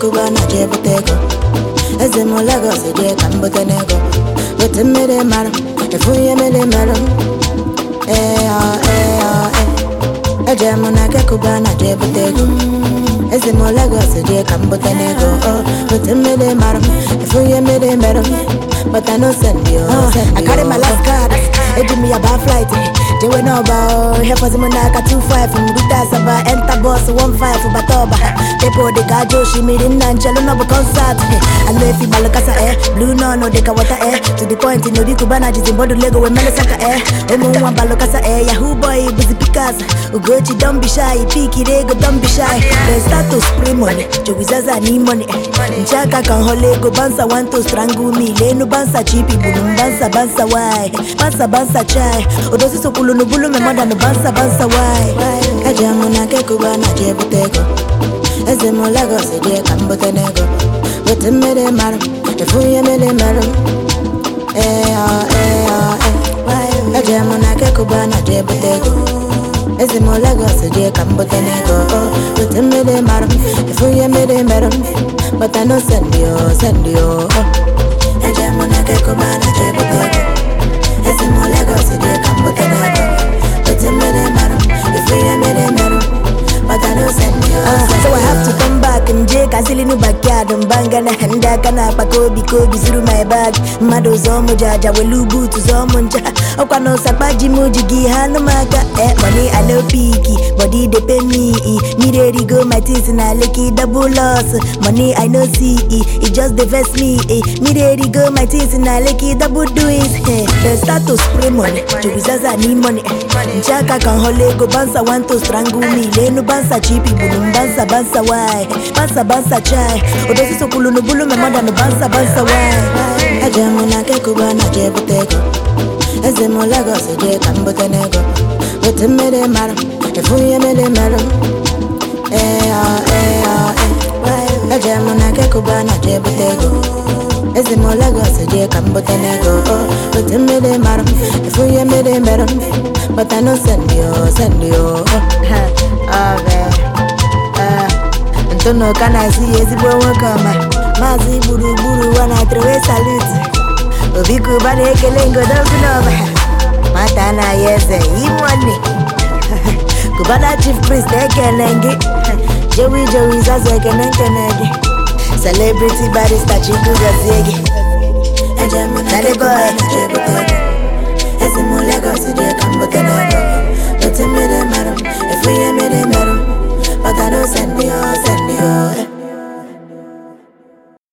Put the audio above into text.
kuba na jebutego. Ezemo Lagos je kambotenego. But mere maram, efuye mere maram. Ejemo na kuba na jebutego. Ezemo Lagos je kambotenego. But mere maram, efuye mere maram. But I no send you. I carry my last card. They give me a bad flight. They went about here for the Monaka 25 from Butasaba, enter boss 15 for Batoba. They put the Gajo, she made in Nanchalo concert. I know if you balakasa air, blue no, they water air. To the point in the Kubana, is in Bodo Lego with Melisaka air. Omo balakasa air, Yahoo boy, busy Picasso. Ugochi, don't be shy, Piki Rego, don't be shy. They start to spray money, Jowizaza need money. Chaka can holego, Bansa want to strangle me. Leno Bansa chippy, Bansa Bansa why? Bansa chai. Odosi so no bulu me mother no bansa why? Kajamu na kuba na jebutego. Ezemo Lagos je kambotenego. But mere maram, efuye mere maram. Kajamu na kuba na jebutego. Ezemo Lagos je kambotenego. But mere maram, efuye mere maram. But I no send you. Kajamu na kuba na jebutego. Ezemo Lagos je kambotenego. So I have to come back and Jake Azili no backyard and bangana handa kana pakobi through my bag. Mado zomo jaja welubu to zomonja. Okano sabaji mujigi hano maka money I no peaky, body they pay me. Me ready go my teeth and I licky double loss. Money I no see it just divest me. Me ready go my teeth and I licky double do it. They start to spray money. Jowizaza need money. Chaka can holego bansa want to strangle me. Leno bansa chippy bulum bansa why? Bansa chai. Odosi so no bulu me mother no bansa why? Ajamu na kuba na jebutego. Ezemo Lagos je kambotenego. But mere maram, efuye mere maram. Ajamu na kuba na jebutego. Ezemo Lagos je kambotenego. But mere maram, efuye mere maram. But I no send you. Antono kana si ezigbo nwekoma. Mazi buru wana trewe salute. Obiku bana ekele ngodogu n'ọba. Mata na yeze imoni. Kubana chief priest ekele ngi. Jowi zazo ekele ngi. Celebrity barista chiku gazegi. Dale boy.